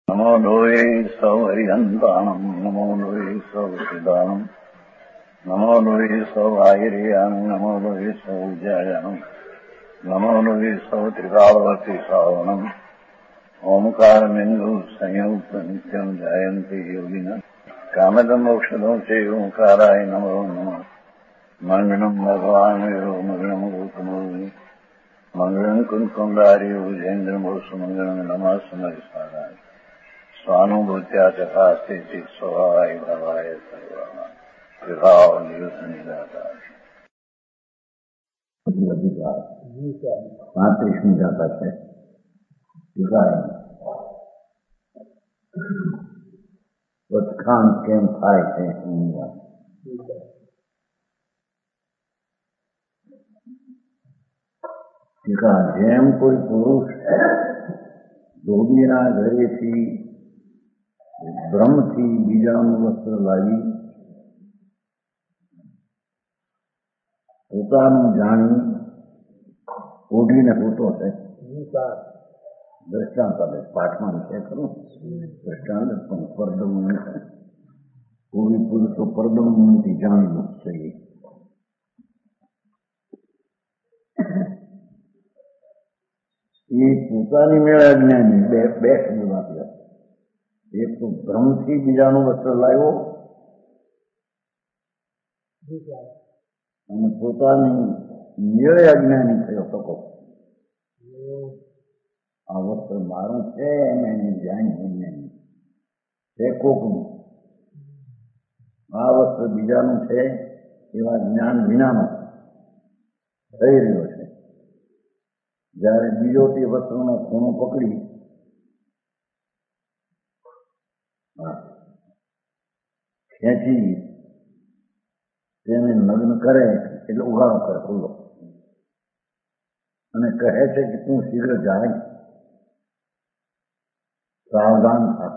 नमो लोये सौहरिहन्ताणम् नमो लोये सौहृदानम् नमो लोये सौभागिर्यानम् नमो लोये सौजायानम् नमो लोये सौत्रिकावती सावनम् ओंकारमिन्दु संयुक्त नित्यम् जायन्ति योगिनः कामदम् मोक्षदम् च ओंकाराय नमो नमः मङ्गलम् भगवान् वीरो मङ्गलम् रूपमोहि मङ्गलम् कुन्कुण्डारि भुजेन्द्रमोसुमङ्गलम् नमः समरिसाराय स्वानुभूत्या चकास्ते चित् स्वभावाय भवाय सर्वाः विभाव निदाता 35મી ગાથા છે. વચખાણ કેમ થાય છે એની વાત. જેમ કોઈ પુરુષ ધોબીના ઘરેથી ભ્રમથી બીજાનું વસ્ત્ર લાવી પોતાનું જાણી ઓઢીને સૂતો છે. દ્રષ્ટાંત આપે પાઠમાં વિષય ખરું દ્રષ્ટાંત પણ પરદમન કોઈ પુરુષો પરદમનથી જાણવું જોઈએ. એ પોતાની મેળા જ્ઞાની બે શબ્દ વાપર્યા. એક તો ભ્રમથી બીજાનું વસ્ત્ર લાવ્યો અને પોતાની મેળે અજ્ઞાની થયો શકો. આ વસ્ત્ર મારું છે એમ એને જાણી છે કોકનું. આ વસ્ત્ર બીજાનું છે એવા જ્ઞાન વિનાનો થઈ રહ્યો છે. જયારે બીજો તે વસ્ત્રનો ખૂણો પકડી ખેંચી તેને નગ્ન કરે એટલે ઉઘાડો કરે ખુલ્લો અને કહે છે કે તું શીઘ્ર જાય, સાવધાન થા,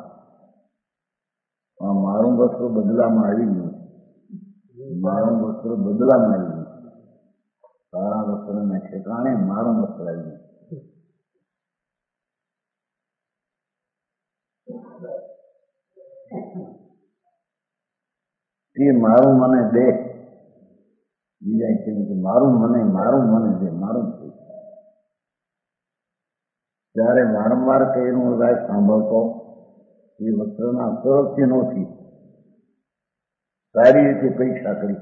મારું વસ્ત્ર બદલામાં આવી ગયું, મારું વસ્ત્ર બદલામાં આવી ગયું, તારા વસ્ત્રને ઠેકાણે મારું વસ્ત્ર આવી ગયું. તે મારું મને દે. બીજા કહ્યું કે મારું મને દે, મારું થયું. ત્યારે વારંવાર કહેલું રાય સાંભળતો એ વસ્ત્રના સ્વરૂપથી નહોતી. સારી રીતે પરીક્ષા કરી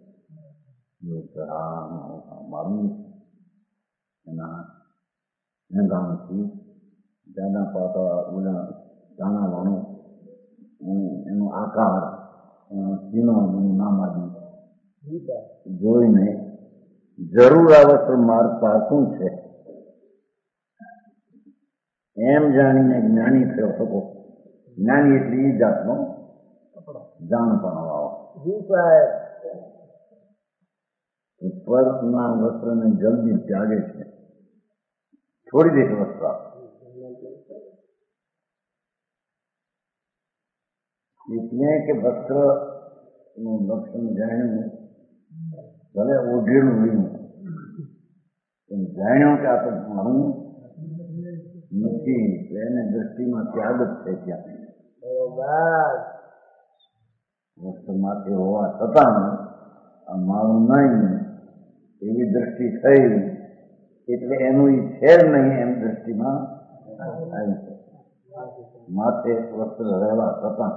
મારું એના ગામથી જાડા પાતા ઓલા દાણા વાણું એનો આકાર ચીનો નામ આદિ જોઈને જરૂર આ વસ્ત્ર માર્ગ પારતું છે એમ જાણીને જ્ઞાની થયો શકો. જ્ઞાની એટલે એ જાતનો જાણપણો આવો. ઉપરના વસ્ત્રને જલ્દી ત્યાગે છે, છોડી દે છે વસ્ત્ર. એટલે કે વસ્ત્ર નું લક્ષણ જાણ્યું, ભલે ઓઢેલું રહ્યું પણ જાણ્યું કે આ તો મારું નથી. એને દ્રષ્ટિમાં ત્યાગ જ છે. ત્યાં વસ્ત્ર માથે હોવા છતાં આ મારું નહીં એવી દ્રષ્ટિ થઈ એટલે એનું એ છે નહીં એમ દ્રષ્ટિમાં આવી છે. માથે વસ્ત્ર રહેવા છતાં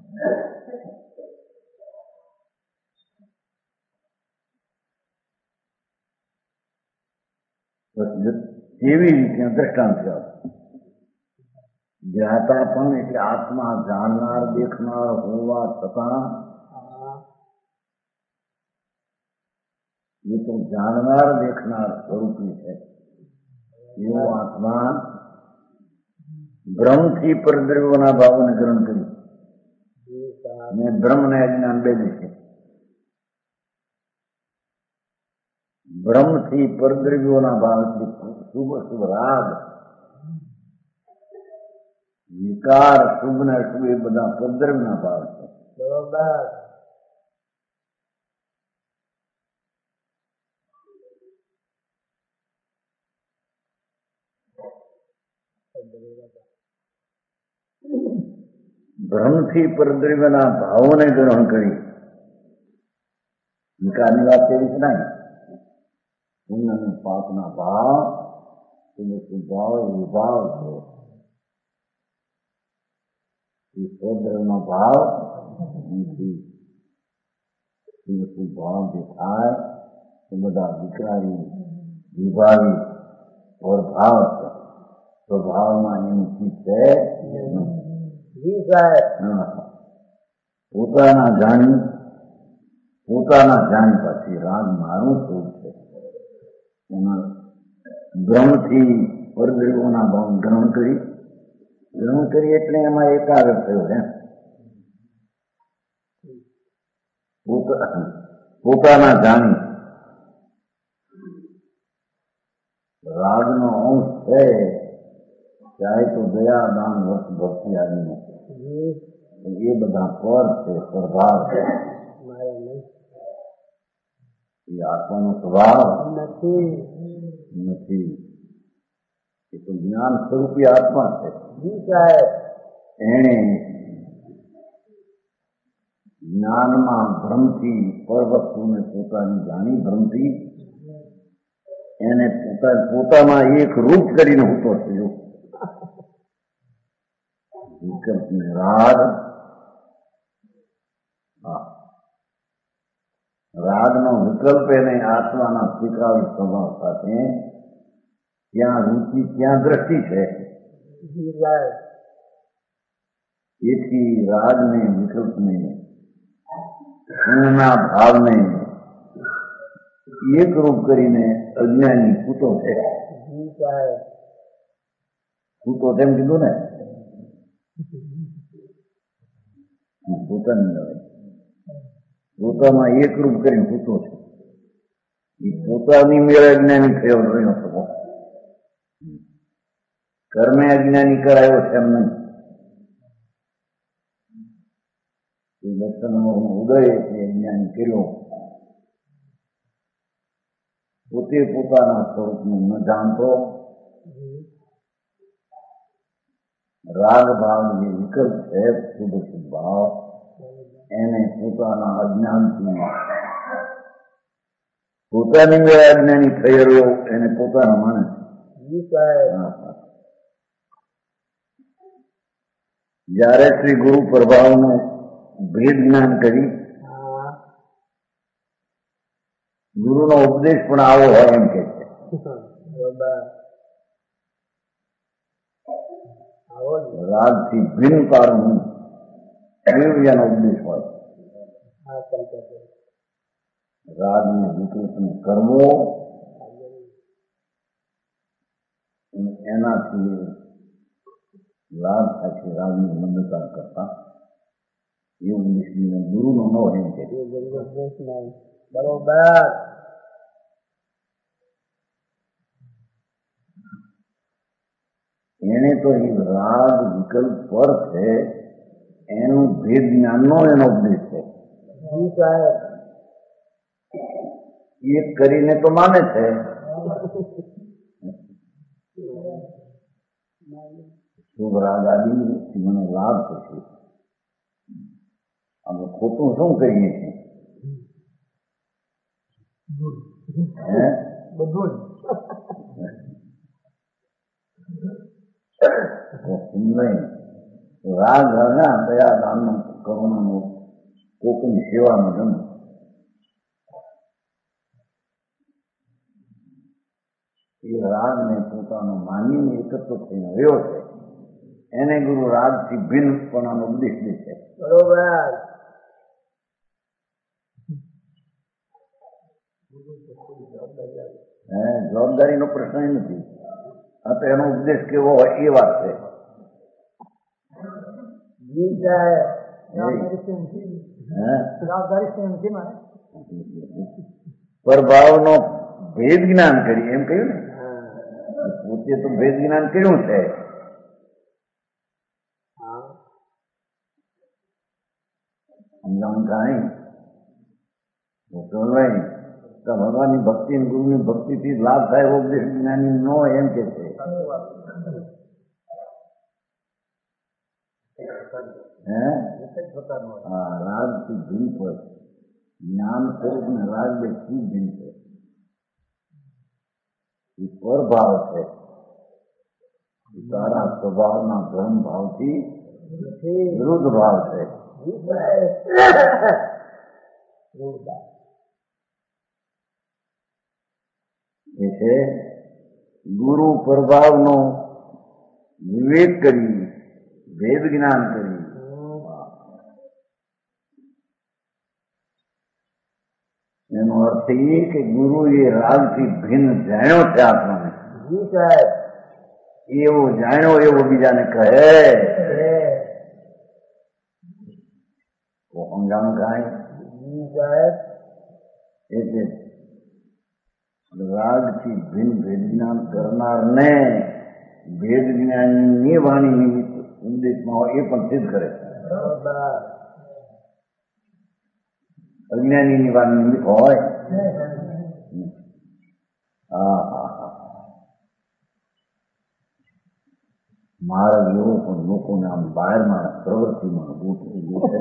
કેવી રીતે દ્રષ્ટાંત છે. જ્ઞાતા પણ એટલે આત્મા જાણનાર દેખનાર હોવા છતાં એ તો જાણનાર દેખનાર સ્વરૂપી છે. એવો આત્મા ભ્રમથી પરદ્રવ્યોના ભાવોને ગ્રહણ કર્યું અને બ્રહ્મને અજ્ઞાન બેદે છે. બ્રહ્મથી પરદ્રવ્યોના ભાવ એટલે શુભ શુભ રાગ વિકાર શુભ ને અશુભ એ બધા પરદ્રવ્યના ભાવ છે. બરોબર. ભ્રમથી પરદ્રવ્યના ભાવોને ગ્રહણ કરી વિકારની વાત એવી છે નહીં. પુણ્ય અને પાપના ભાવ ભાવ એ વિભાવ છે. એ સ્વદ્રવનો ભાવ નથી. ભાવ જે થાય એ બધા વિકારી વિભાવી સ્વભાવ છે. સ્વભાવમાં એની ચીજ છે પોતાના જાણી પછી રાગ મારું સ્વરૂપ છે. એમાં ગ્રહણથી પરદ્રવ્યોના ભાવ ગ્રહણ કરી એટલે એમાં એકાગ્ર થયો એમ. પોતાના જાણી રાગનો અંશ છે. ચાહે તો દયા દાન વસ્ત ભક્તિ આદિનો એ બધા પર છે, સ્વભાવ છે. એ આત્માનો સ્વભાવ નથી. એ તો જ્ઞાન સ્વરૂપી આત્મા છે. એને જ્ઞાનમાં ભ્રમથી પર વસ્તુને પોતાની જાણી ભ્રમથી એને પોતામાં એક રૂપ કરીને હોતો થયો. વિકલ્પને રાગનો વિકલ્પ એને આત્માના સ્વીકારી સ્વભાવ સાથે ત્યાં રૂચિ ત્યાં દ્રષ્ટિ છે. એથી રાગને વિકલ્પને પુણ્યના ભાવને એક રૂપ કરીને અજ્ઞાની પૂતો છે. પૂતો તેમ કીધું ને પોતામાં એક રૂપ કરીને પૂતો છે. એ પોતાની મેળે અજ્ઞાની થયો રહ્યો હતો. કર્મે અજ્ઞાની કરાયો છે એમ નહીં. દર્શનનો ઉદય છે અજ્ઞાની કર્યો. પોતે પોતાના સ્વરૂપને ન જાણતો રાગ ભાવ જે વિકલ્પ છે શુભ શુભ ભાવ એને પોતાના અજ્ઞાનથી પોતાની મેળે અજ્ઞાની થઈ રહ્યો એને પોતાના માને. જ્યારે શ્રી ગુરુ પ્રભાવનો ભેદ જ્ઞાન કરી ગુરુનો ઉપદેશ પણ આવો હોય એમ કે છે. રાગથી ભિન્ન કારણ એનો ઉપદેશ હોય. રાગને વિકલ્પને કરવો એનાથી લાભ થાય છે. રાગની મંદતા કરતા એ ઉપદેશ ગુરુનો ન હોય એમ કે બરોબર. એને તો એ રાગ વિકલ્પ પર છે એનું ભેદ જ્ઞાનનો એનો ઉપદેશ છે. એક કરીને તો માને છે શુભ રાગ આદિ મને લાભ થશે. અમે ખોટું શું કરીએ છીએ? બધું રાગ હગા દયા દાન કરુણાનો કોકની સેવામાં ગમે. એ રાગને પોતાનો માનીને એકત્ર થઈને રહ્યો છે એને ગુરુ રાગથી ભિન્નપણાનો ઉપદેશ દે છે. બરોબર. જવાબદારીનો પ્રશ્ન નથી. આ તો એનો ઉપદેશ કેવો હોય એ વાત છે. પરભાવનો ભેદ જ્ઞાન કરી એમ કહ્યું ને. પોતે તો ભેદ જ્ઞાન કર્યું છે. સમજાવું કાંઈ ભગવાનની ભક્તિ ગુરુની ભક્તિથી લાભ થાય ઉપદેશ જ્ઞાની નો એમ કે છે. હા, રાગથી ભિન્ન હોય. જ્ઞાન સ્વરૂપ ને રાગ બે થી ભિન્ન છે. એ પરભાવ છે. તારા સ્વભાવના ધર્મ ભાવથી વિરુદ્ધ ભાવ છે. એ છે ગુરુ પ્રભાવનો વિવેક કરી ભેદ જ્ઞાન કરી. એનો અર્થ એ કે ગુરુ એ રાગથી ભિન્ન જાણ્યો છે આત્માને. એવો જાણ્યો એવો બીજાને કહે તો સમજાણું કાંઈ. એટલે રાગથી ભિન્ન ભેદ જ્ઞાન કરનારને ભેદ જ્ઞાનની વાણી નિમિત્ત ઉપદેશમાં હોય એ પણ સિદ્ધ કરે છે. અજ્ઞાનીની વાણી નિમિત્ત હોય. હા હા હા, મારા એવો પણ લોકોને આમ બહારમાં પ્રવૃત્તિમાં ગોઠે.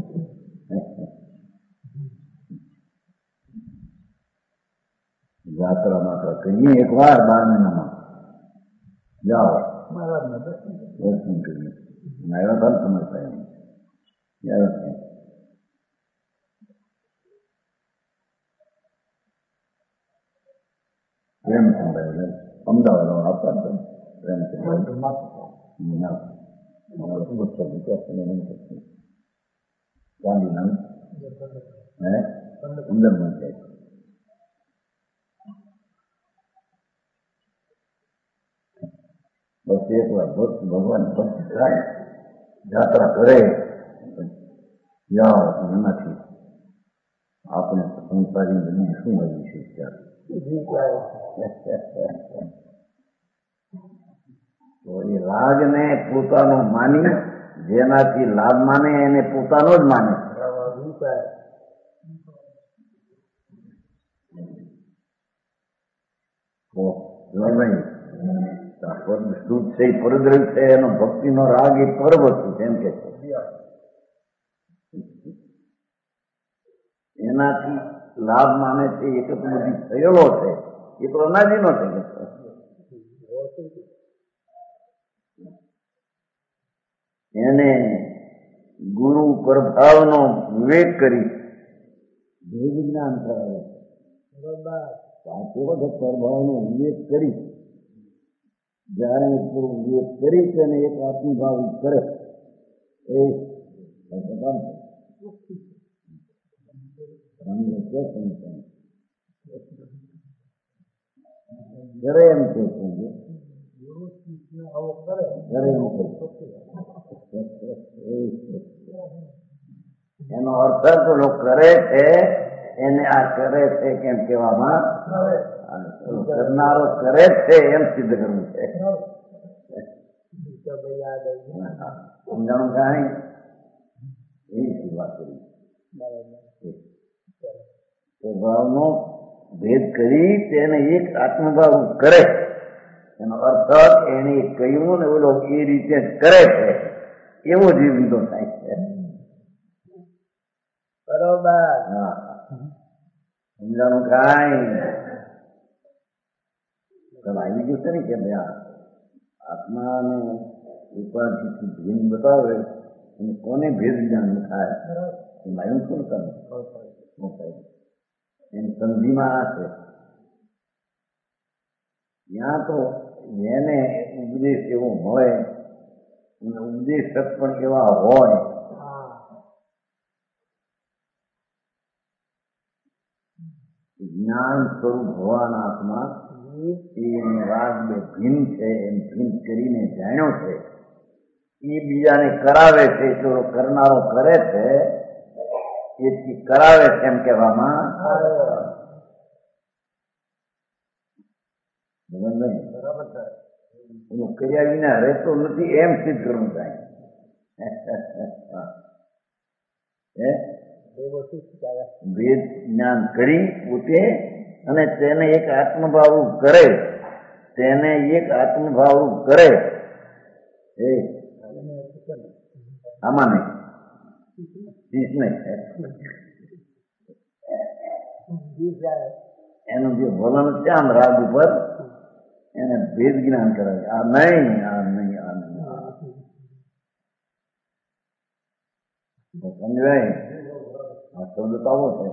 યાત્રા માત્ર કરીએ એક વાર 12 મહિનામાં જાઓ દર્શન કરીએ. આવ્યા હતા સમજતા એમ પ્રેમચંદ અમદાવાદ આપતા પ્રેમચંદ ગાંધીનગર 15 છે. બસ એક વાર ભગવાન ભક્તિ થાય, યાત્રા કરે, જાઓ. એનાથી આપણે સંસારી બની શું આવ્યું છે ત્યારે. તો એ રાગને પોતાનો માની જેનાથી લાભ માને એને પોતાનો જ માને. શુદ્ધ છે પરદ્રવ છે એનો ભક્તિનો રાગ એ પરવસ્તુ છે એમ કે છે. એનાથી લાભ માને છે એ તો બધી થયેલો છે, એ તો અનાદિનો છે. એને ગુરુ પ્રભાવનો વિવેક કરી ભેદ જ્ઞાન કરાવે. સાચો વખત પ્રભાવનો વિવેક કરી જયારે વિવેક કરી તેને એક આત્મભાવ કરે એ ઘરે એમ કે એનો અર્થ તો લોકો કરે છે એને આ કરે છે કેમ કહેવામાં કરનારો કરે છે એમ સિદ્ધ કરવું છે. સમજાણું કાંઈ એ વાત કરી. સ્વભાવનો ભેદ કરી તેને એક આત્મભાવ કરે. એનો અર્થ એને કહ્યું ને ઓલો એ રીતે કરે છે એવો જીવ લીધો થાય છે. બરોબર. હા, સમજાણું કાંઈ. આવી ગયું છે ને કે ભાઈ આત્માને ઉપાધિથી ભેદ બતાવે અને કોને ભેદ જ્ઞાન થાય એમાં એવું શું કરે એમ સંધિમાં આ છે. ત્યાં તો એને ઉપદેશ એવો મળે અને ઉપદેશક પણ એવા હોય જ્ઞાન સ્વરૂપ હોવાના આત્મા એને રાગ બે ભિન્ન છે એમ ભિન્ન કરીને જાણ્યો છે. એ બીજાને કરાવે છે, તો કરનારો કરે છે એથી કરાવે છે એમ કહેવામાં એનું કર્યા વિના રહેતો નથી એમ સિદ્ધ કરવું થાય. વેદ જ્ઞાન કરી પોતે અને તેને એક આત્મભાવ કરે, આમાં નહીં, શીશ નહીં. એનું જે વલણ છે આમ રાગ ઉપર એને ભેદ જ્ઞાન કરાવે. આ નહીં, આ નહીં, આ નહીં, સમજાય? આ શબ્દ તો આવો છે.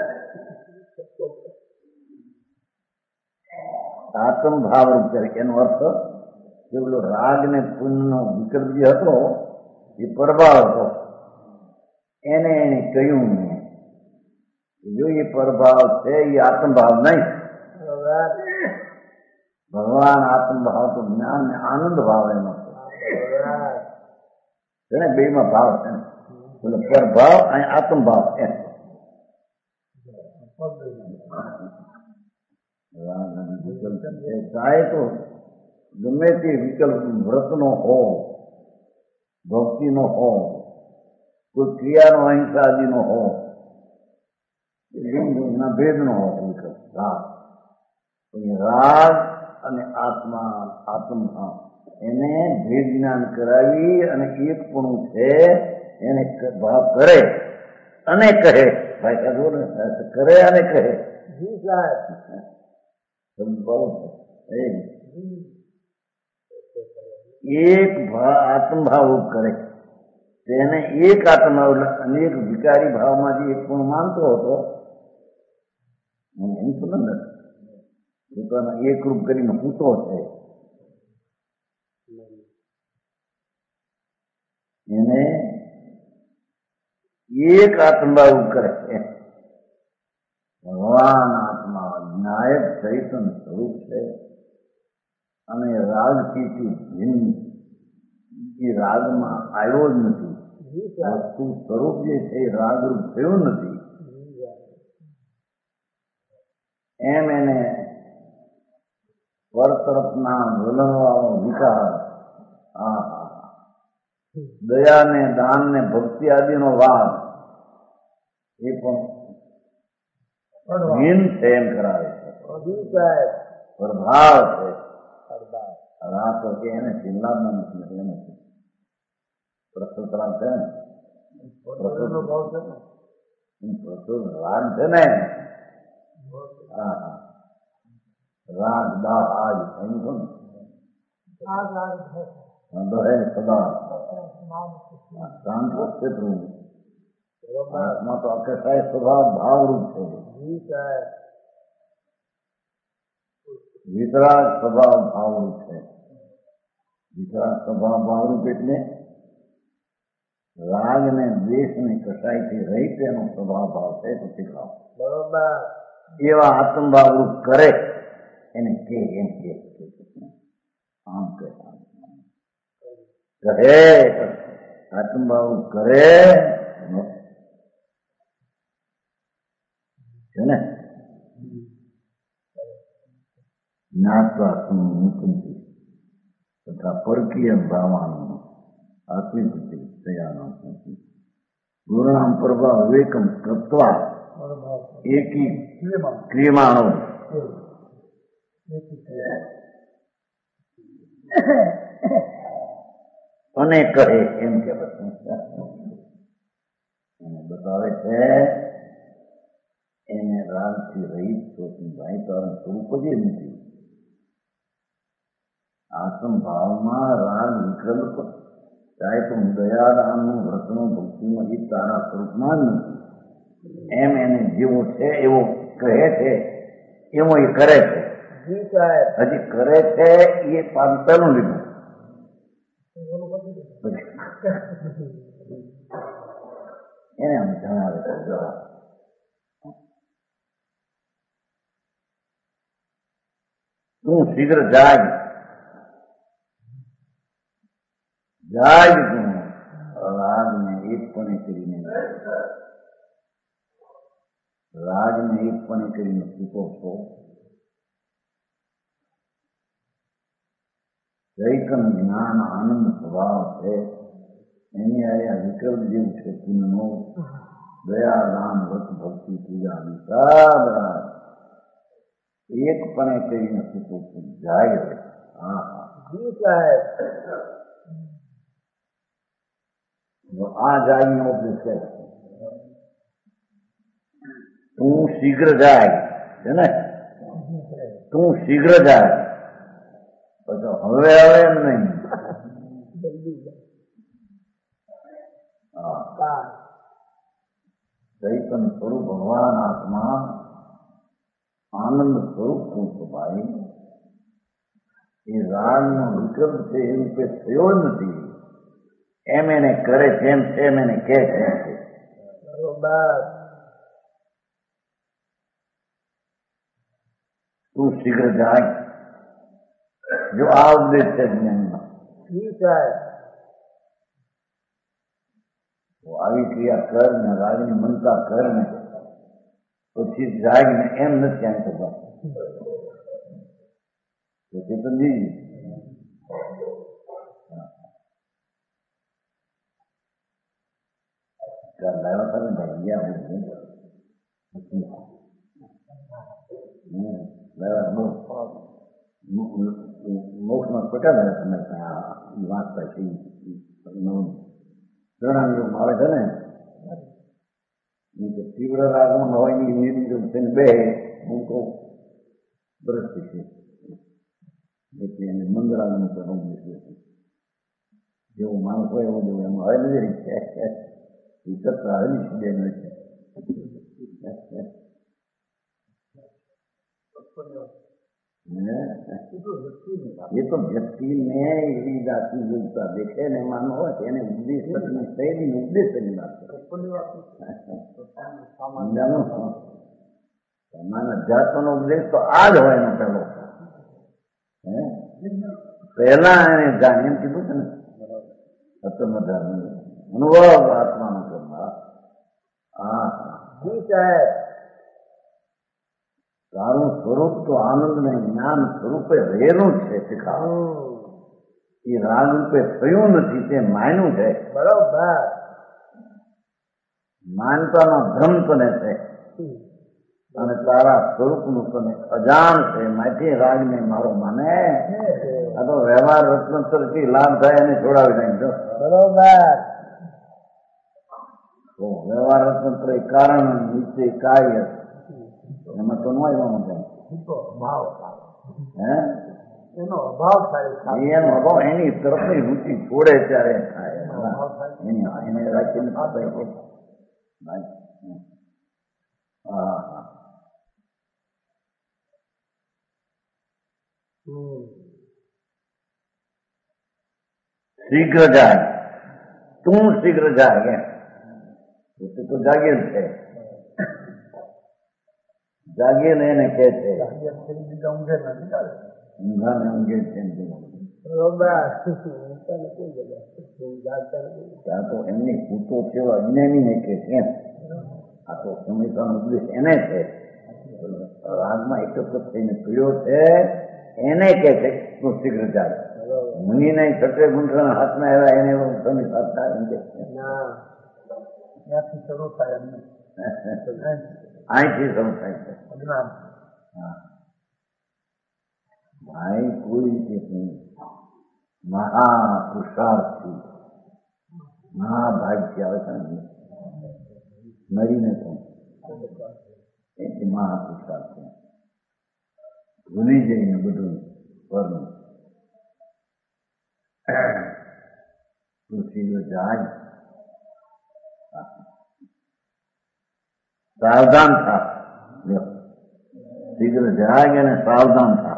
આત્મ ભાવ રૂપ તરીકે એનો અર્થ કે પેલો રાગ ને પુણ્ય નો વિકલ્પ જે હતો એ પ્રભાવ હતો. એને કહ્યું જો એ પ્રભાવ છે એ આત્મભાવ નહીં. ભગવાન આત્મભાવ તો જ્ઞાન ને આનંદ ભાવ એનો છે ને, બે માં ભાવ છે ને, બોલે પ્રભાવ અને આત્મભાવ એમ. ચાહે તો ગમે તે વિકલ્પ વ્રત નો હો, ભક્તિ નો હો, કોઈ ક્રિયાનો અહિંસાદી નો હો, એના ભેદ નો હો વિકલ્પ. રાગ અને આત્મા આત્મભાવ એને ભેદ જ્ઞાન કરાવી અને એકપણું છે એને ભાવ કરે અને કહે. ભાઈ કહો ને, કરે અને કહે. એક આત્મભાવ કરે તેને એક આત્મભાવ અનેક વિકારી ભાવમાં જે એક પણ માનતો હતો એમ તો નથી, પોતાના એકરૂપ કરીને પૂતો છે. એને એક આત્મભાવ કરે છે. ભગવાન આત્મા નાયક ચૈતન સ્વરૂપ છે અને રાગથી ભિન્ન એ રાગમાં આવ્યો જ નથી. વસ્તુ સ્વરૂપ જે છે એ રાગરૂપ થયું નથી. એમ એને પર તરફના વલણવાળો વિકાર, દયા ને દાન ને ભક્તિ આદિનો વાદ એ પણ હીન છે એમ કરાવે છે. પ્રભાવ છે. રાત કે એને જિલ્લામાં નથી, એને પ્રસુતરામ છે ને, પ્રસુર રાગ છે ને, રાગ દાહ આજ એમ છો ને હે સદા શાંત છે પ્રભુ. આત્મા તો અકસાય સ્વભાવ ભાવરૂપ છે. વિતરાગ સ્વભાવ ભાવરૂપ છે. વિતરાગ સ્વભાવ ભાવરૂપ એટલે રાગ ને દ્વેષ ને કસાયથી રહિત એનો સ્વભાવ ભાવ છે. તો શીખવાઓ બરોબર એવા આત્મભાવ રૂપ કરે એને કે એમ કે આમ કહે આત્મભાવ કરે છે ને. જ્ઞાત્વા મુકુંતિ તથા પરકીય ભાવાનું આત્મિક થયાનો ગુરુણામ પ્રભાવ વિવેકમ કૃત્વા એકી ક્રિયમાણો અને કહે એમ કે બતાવે છે. એને રાગથી રહિત ભાઈ તારું સ્વરૂપ જ નથી. આત્મભાવમાં રાગ વિકલ્પ ચાહે તો દયાદાનનું વ્રતનું ભક્તિનું એ તારા સ્વરૂપમાં જ નથી. એમ એને જેવો છે એવો કહે છે એવો એ કરે છે. હજી કરે છે એ પાંચનું લીધું. એને આમ જણાવે છે તું શીઘ્ર જાગ જાગ તું રાગને એકપણે કરીને સૂતો છો. ચૈતન જ્ઞાન આનંદ સ્વભાવ છે. એની આ વિકલ્પ જેવું છે. પુણ્યનો દયા દાન વ્રત ભક્તિ પૂજા બધા એકપણે કરીને સૂતો જાય. આ જાગનો ઉપદેશ કરે તું શીઘ્ર જાય છે ને, તું શીઘ્ર જાય પછી હવે આવે એમ નહીં. ચૈતન સ્વરૂપ ભગવાન આત્મા આનંદ સ્વરૂપ તું ભાઈ, એ રાગનો વિક્રમ છે એ રૂપે થયો નથી. એમ એને કરે છે એમ છે, એમ એને કે છે. તું શીઘ્ર જાય. જો આ ઉપદેશ છે જ્ઞાનમાં, આવી ક્રિયા કર ને રાગની મનતા કર ને પછી જાગ ને એમ નથી ક્યાંય થતા. ચેતનજી લાવ્યા હતા ને ભાઈ ગયા મોક્ષમાં પટાવ્યા તમે વાંચતા છે પ્રણાલીઓ આવે છે ને તીવ્ર રાગમાં હોય ની નિર્મિત બે હું કહું દ્રષ્ટિ છે એટલે એને મંદ રાગનું પ્રણવ છે. જેવું માણસ હોય એવું જેવું એમાં હવે નથી એ તો વ્યક્તિને એવી જાતિ જોતા દેખે ને માનો હોય એને ઉપદેશ શૈલી ઉપદેશ કરી નાખે. અધ્યાત્મનો ઉપદેશ તો આ જ હોય એનો પહેલો. પહેલા એને જાણ એમ કીધું છે ને અનુભવ આત્માનો કરવા. તારું સ્વરૂપ તો આનંદ ને જ્ઞાન સ્વરૂપે રહેલું છે. એ રાગ રૂપે થયું નથી, તે માન્યું છે. બરોબર, માનતાનો ધ્રમ તને છે અને તારા સ્વરૂપનું તને અજાણ છે. માટે રાગને મારો માને. આ તો વ્યવહાર રત્નોત્તર થી લાભ થાય એને છોડાવી નાખજો. બરોબર, તો વ્યવહાર રત્નોત્તર કારણ નીચે કાર્ય એમાં તો ન આવવાનું કઈ એનો અભાવ થાય. એનો અભાવ એની તરફની રુચિ છોડે ત્યારે થાય. એને રાખીને શીઘ્ર જાય. તું શીઘ્ર જાય એમ તો જાગે જ છે. જાગે ને એને કે છે ઊંઘાને ઊંઘે છે. તો એમની પૂતો છે અજ્ઞાની ને કે છે. આ તો સમયતાનો ઉપદેશ એને છે. રાગમાં એકત્ર થઈને પીડ્યો છે એને કે છે તું શીઘ્ર જાય. મુનિ ને છઠે ગુંઠના હાથમાં આવ્યા એને તમે સાધતા એમ કે ત્યાંથી શરૂ થાય અહીંથી શરૂ થાય છે. ભાઈ કોઈ રીતે મહાપુરુષાર્થી મહાભાગ્ય આવે છે ને મરીને પણ એથી મહાપુરુષાર્થ ભૂલી જઈને બધું પરનું તુલસી જાય. સાવધાન થા. શીઘ્ર જાય અને સાવધાન થા.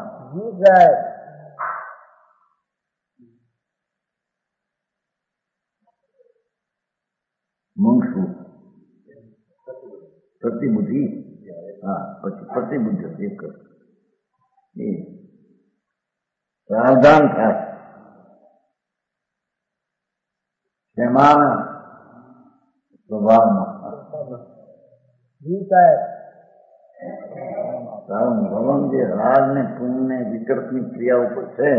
મુંગશું પ્રતિબુદ્ધિ. હા, પછી પ્રતિબુદ્ધિ એક એ સાવધાન થાય. તેમાં સ્વભાવમાં તારું ભગવાન જે રાગ ને પુણ્ય ને વિકલ્પની ક્રિયા ઉપર છે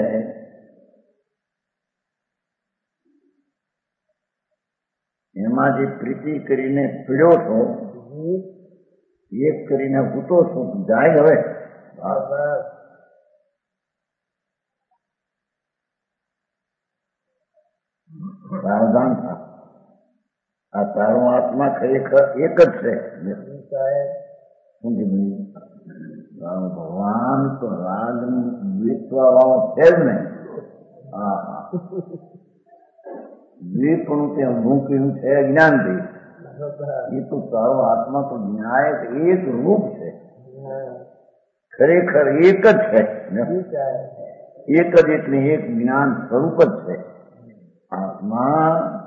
એમાં જે પ્રીતિ કરીને પીડ્યો છો એક કરીને ઉતો છો જાય હવે સાવધાન થા. આ તારો આત્મા ખરેખર એક જ છે. શું કીધું? ભગવાન તો રાગ વેચવા વાળો છે જ નહીં. હા હા, દ્વીપનું તે ઊંધું કહ્યું છે જ્ઞાનથી. એ તો તારો આત્મા તો ન્યાય એક રૂપ છે, ખરેખર એક જ છે. એક જ એટલે એક જ્ઞાન સ્વરૂપ જ છે. આત્મા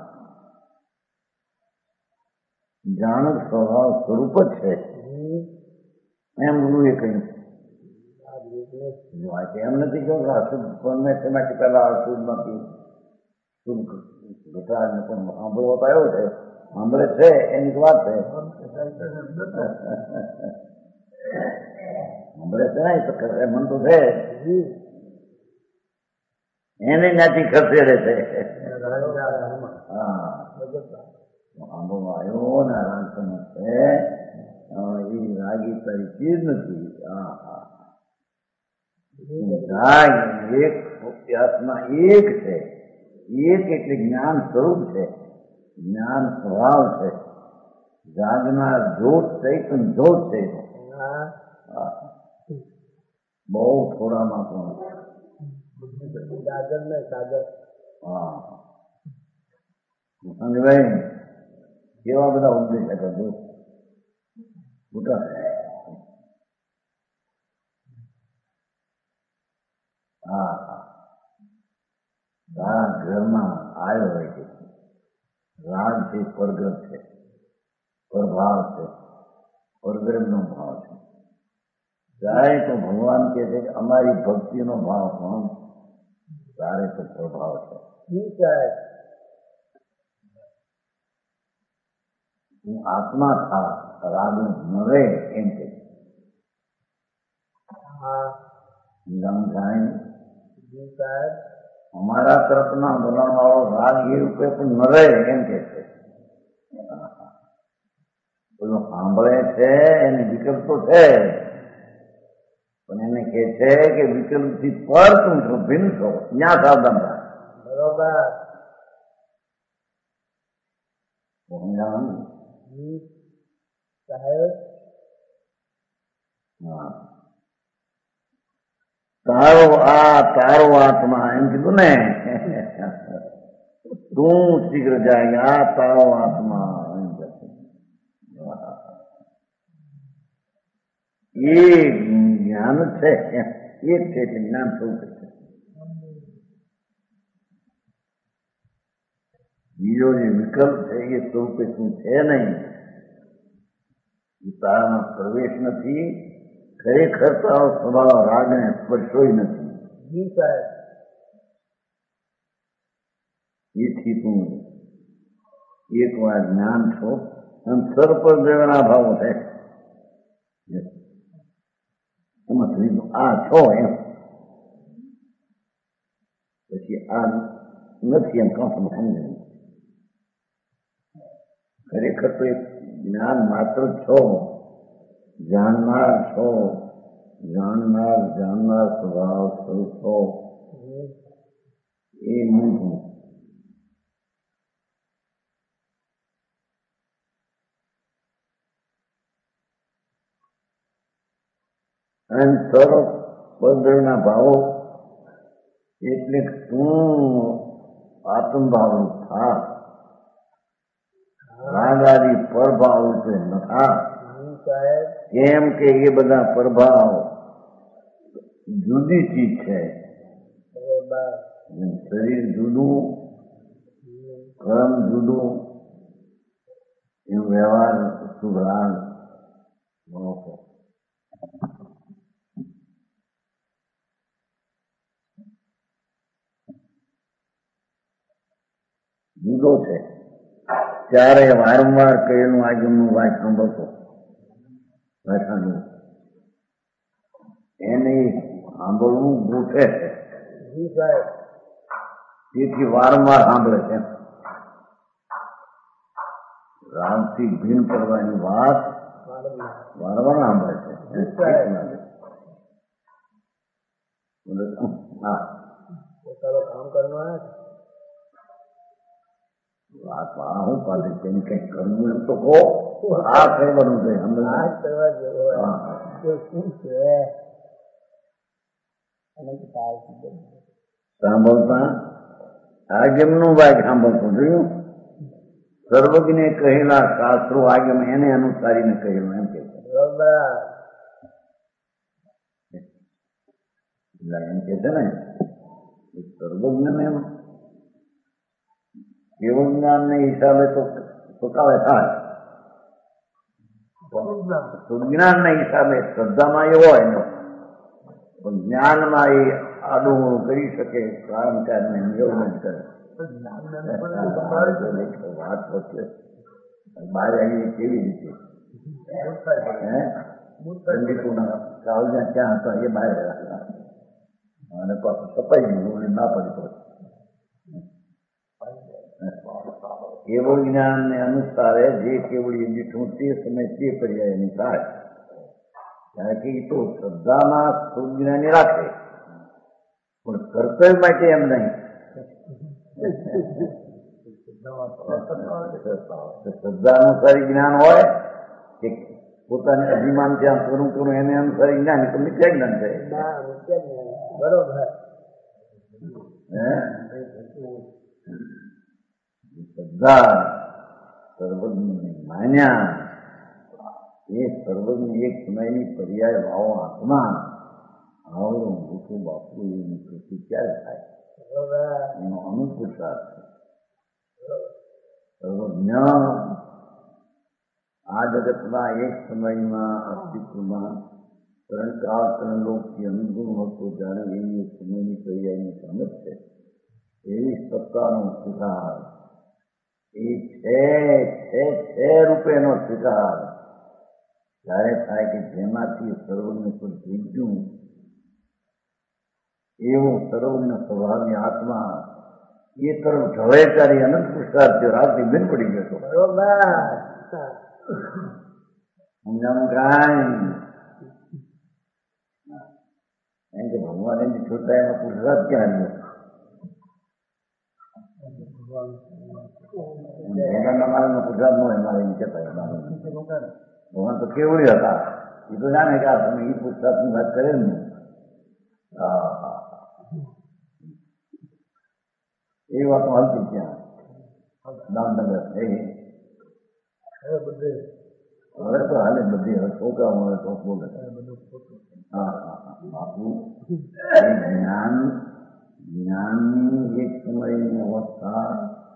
જાણક સ્વભાવ સ્વરૂપ જ છે. એમ ગુરુએ કહ્યું. એમ નથી કહ્યું અશુદ્ધ મેથેમેટિક પેલા અશુદ્ધમાંથી શુદ્ધ ઘટાડને પણ સાંભળવો તો આવ્યો છે. સાંભળે છે એની વાત છે. સાંભળે છે ને મન તો છે એને ત્યાંથી ખસેડે છે. હા, આંબો આવ્યો ને રાગ સમજશે એ રાગી તારી ચીજ નથી. હા હા, રાગ એક આત્મા એક છે. એક એટલે જ્ઞાન સ્વરૂપ છે, જ્ઞાન સ્વભાવ છે. જાગનાર જોત ચૈતન જોત છે. બહુ થોડામાં પણ હા ભાઈ કેવા બધા ઉપદેશ કરજો. હા હા, તારા ઘરમાં આવ્યો હોય છે. રાગ છે, પરગ્રહ છે, પ્રભાવ છે, પરગ્રહ નો ભાવ છે. જાય તો ભગવાન કહે છે કે અમારી ભક્તિનો ભાવ પણ તારે તો પ્રભાવ છે. હું આત્મા થા રાગ ન રહે એમ કે અમારા તરફના વલણ વાળો રાગ એ રૂપે પણ ન રહે એમ કે છે. પેલો સાંભળે છે એને વિકલ્પ તો છે, પણ એને કે છે કે વિકલ્પથી પર તું છો, ભિન્ન છો. ત્યાં સાવધાન થાય. બરોબર. તારો આત્મા એમ કીધું ને, તું શીઘ્ર જાય. આ તારો આત્મા એ જ્ઞાન છે, એક છે તે જ્ઞાન સ્વરૂપ છે. બીજો જે વિકલ્પ છે એ સ્વરૂપે શું છે નહીં. તારામાં પ્રવેશ નથી. ખરેખર તારો સ્વભાવ રાગને સ્પર્શોય નથી. એથી તું એક વાર જ્ઞાન છો અને સર્પદેવના ભાવો છે. એમાં લીધું આ છો એમ, પછી આ નથી એમ કાં સમજ. ખરેખર તો એક જ્ઞાન માત્ર છો, જાણનાર છો, જાણનાર સ્વભાવ સ્વરૂપ છો. એ નહીં. અને સર્વ પદના ભાવો એટલે તું આત્મભાવનું થા. રાગાદી પરભાવ છે નથા. કેમ કે એ બધા પ્રભાવ જુદી ચીજ છે. શરીર જુદું, કર્મ જુદું, એમ વ્યવહાર સુભરાગ જુદો છે. ત્યારે વારંવાર કહેલું આજનું વાત સાંભળતો એને સાંભળવું ગોઠે છે. તેથી વારંવાર સાંભળે છે. રામથી ભીન કરવાની વાત વારંવાર સાંભળે છે. હા, કામ કરવાનું વાત હું પાસે તેની કંઈક કરવું એમ તો કહો. આ કહેવાનું છે સાંભળતા આગમનું વાગ સાંભળતું જોયું. સર્વજ્ઞે કહેલા શાસ્ત્રો આગમ એને અનુસારીને કહેલું એમ કે એમ કે છે ને સર્વજ્ઞ એમ કેવળ જ્ઞાન ને હિસાબે તો સુકાવે થાય, સુજ્ઞાન ના હિસાબે શ્રદ્ધામાં એ હોય ને પણ જ્ઞાનમાં એ આડું કરી શકે કારણ કે એવું જ કરે. વાત વચ્ચે બહાર આવીને કેવી રીતે કાળજા ક્યાં હતા એ બહાર અને પાછું સપાઈ ગયું ના પડી. કેવળ જ્ઞાન ને અનુસારે જે કેવળી દીઠું તે સમય તે પર્યાયની થાય. કારણ કે એ તો શ્રદ્ધામાં સુજ્ઞાની રાખે પણ કર્તવ્ય માટે એમ નહીં. શ્રદ્ધા અનુસારી જ્ઞાન હોય કે પોતાને અભિમાન ત્યાં પૂરું કરું એને અનુસારી જ્ઞાન તો મિથ્યા જ્ઞાન છે. બરોબર. શ્રદ્ધા સર્વજ્ઞ માન્યા એ સર્વજ્ઞ એક સમયની પર્યાય ભાવો આત્મા આવડું મોટું બાપરું એની કૃતિ ક્યારે થાય? એનો અનુપુરુષાર્થ છે. સર્વજ્ઞ આ જગતમાં એક સમયમાં અસ્તિત્વમાં ત્રણ લોકથી અનુભવ હતો જાણે એવી એક સમયની પર્યાયની સમજ છે. એવી સત્તાનો સ્વીકાર એ છે રૂપેનો સ્વીકાર ત્યારે થાય કે જેમાંથી સર્વજ્ઞ પર જીવ્યું એવું સર્વજ્ઞ સ્વભાવની આત્મા એ તરફ ઢળેચારી અનંત પુરુષાર્થ રાતની બિન પડી ગયો હતો. સમજાણું કાંઈ એમ કે ભગવાન એની છોટા એનો પુરુષાર્થ ક્યાં મારે પુરુષાર્થ ન હોય મારે એમ કહેતા ભગવાન તો કેવડી હતા એ તો જાણે કે આ તમે એ પુરુષાર્થની વાત કરે ને એ વાત હાલતી ક્યાં દામનગર હવે તો હાલે બધી હવે છોકરા મળે તો બોલે. હા બાપુ જ્ઞાનની એક સમયની અવસ્થા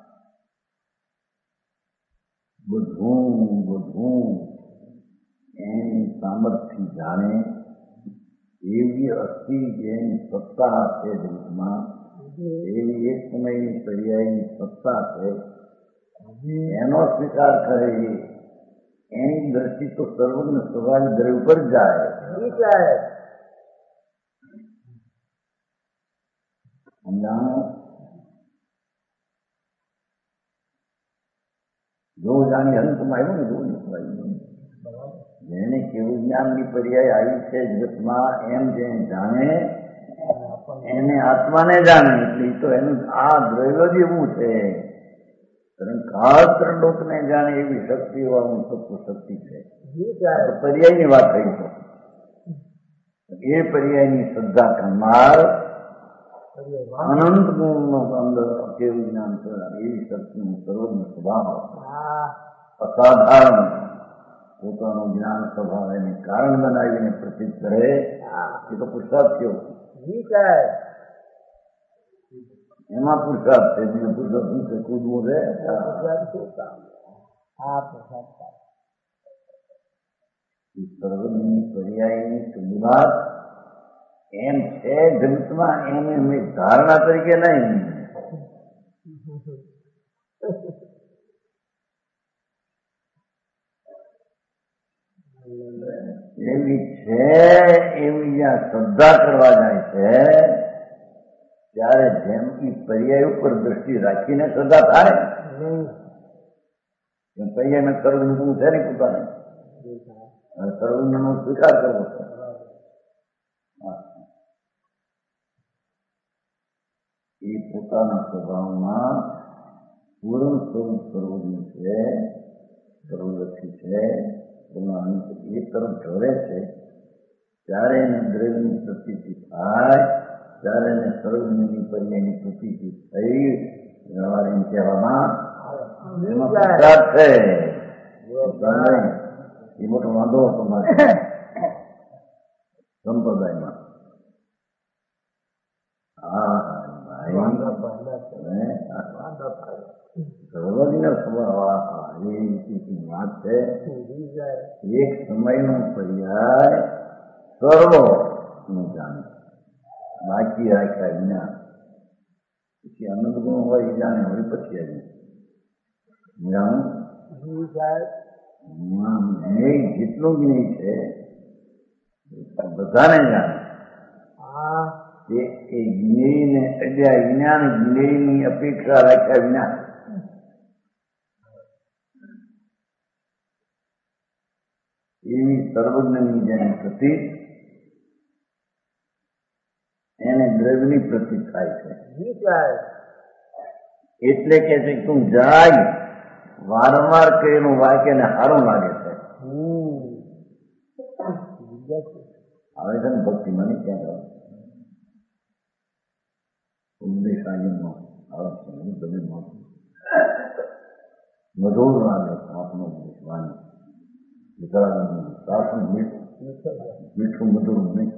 બધું એની સામર્થ્ય જાણે એવી અસ્થિ એની સત્તા છે જગતમાં એવી એક સમયની પર્યાયની સત્તા છે એનો સ્વીકાર કરે એની દ્રષ્ટિ તો સર્વજ્ઞ સ્વભાવ દ્રવ્ય ઉપર જાય. સમજાણું? જો જાણી અંતમાં આવ્યું ને જેને કેવું જ્ઞાનની પર્યાય આવી છે જગતમાં એમ જે જાણે એને આત્માને જાણે એટલે તો એનું આ દ્રવ્ય જ એવું છે. ત્રણલોકને જાણે એવી શક્તિ વાળું સત્વ શક્તિ છે. પર્યાયની વાત થઈ તો એ પર્યાયની શ્રદ્ધા કરનાર અનંત અંદર કેવું જ્ઞાન એવી શક્તિનું સર્વજ્ઞ સ્વભાવ અસાધારણ પોતાનું જ્ઞાન સ્વભાવ એને કારણ બનાવીને પ્રસિદ્ધ કરે એ તો પુરુષાર્થ થયો. એમાં પુરુષાર્થ છે. બીજું પુરુષાર્થ છે કૂદવું છે. સર્વજ્ઞની પર્યાયની સુબુલાત એમ છે જગતમાં એમ ધારણા તરીકે નહીં. એવી છે એવી જ્યાં શ્રદ્ધા કરવા જાય છે ત્યારે જેમ એ પર્યાય ઉપર દ્રષ્ટિ રાખીને શ્રદ્ધા થાય પર્યાય સર્વજ્ઞ છે ને પોતાને સર્વજ્ઞ નો સ્વીકાર કરવો છે. એ પોતાના સ્વભાવમાં પૂર્ણ સ્વરૂપ સર્વજ્ઞ છે, સર્વલક્ષી છે, એ તરફ ઢળે છે ત્યારે એને દ્રવ્યની પ્રતીતિ થાય, ત્યારે એને સર્વજ્ઞની પર્યાયની પ્રતીતિ થઈ વ્યવહાર એમ કહેવામાં એમાં પ્રસાદ છે. એ મોટો વાંધો હતો મારે સંપ્રદાયમાં. સર્વજ્ઞ સ્વભાવ એ વાત છે. એક સમયનો પર્યાય સર્વ નું જાણે, બાકી રાખ્યા જ્ઞાન. પછી અનંત ગુણ હોય એ જાણે, હવે પછી આવી જેટલું જ્ઞેય છે બધાને જાણે. એ જ્ઞેયને અડ્યા જ્ઞાન, જ્ઞેયની અપેક્ષા રાખ્યા વિના એવી સર્વજ્ઞની જેની પ્રતીત એને દ્રવ્યની પ્રતીત થાય છે. એટલે કે છે તું જાય વારંવાર કહેલું વાક્ય ને સારું લાગે છે. આવે છે ને ભક્તિ મને ક્યાં ઉપદેશ આયનમાં આવે છે બધી મધુર લાગે છે આપનો ઉપદેશ વાણી શાસન મીઠું મધુર નહીં,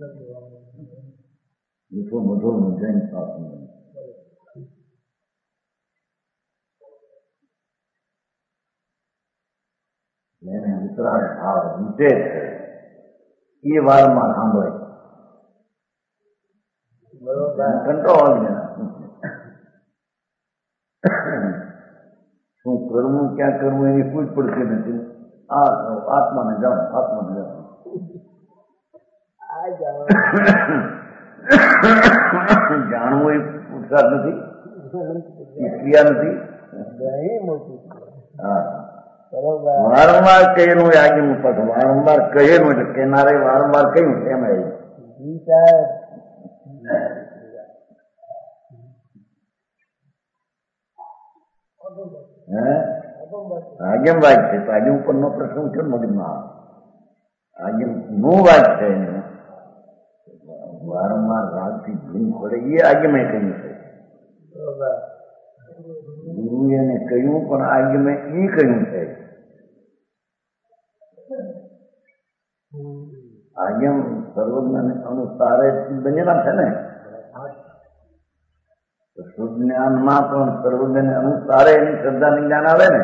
મીઠું મધુર જૈન શાસન એને વિતરાગ ભાવ જીતે છે એ વારમાં સાંભળે કંટ્રોલ શું કરવું ક્યાં કરવું એની કોઈ જ પડતી નથી. આત્માને જાણો, આત્માને જાણો. જાણવું એ પુરુષાર્થ નથી, ક્રિયા નથી. હા, વારંવાર કહેલું આગે મુકત, વારંવાર કહેલું એટલે કેનારે વારંવાર કહ્યું એમ આવ્યું. આગેમ વાત છે તો આગે ઉપરનો પ્રશ્ન છે મગજમાં. આગેમ નું વાત છે એને વારંવાર રાગથી ભૂલ પડે એ આગેમાં કહ્યું છે. ગુરુ એને કહ્યું પણ આગેમાં એ કહ્યું છે. આગેમ સર્વજ્ઞ અનુસારે બનેલા છે ને, સુજ્ઞાનમાં પણ સર્વજ્ઞ અનુસારે એની શ્રદ્ધા જ્ઞાન આવે ને.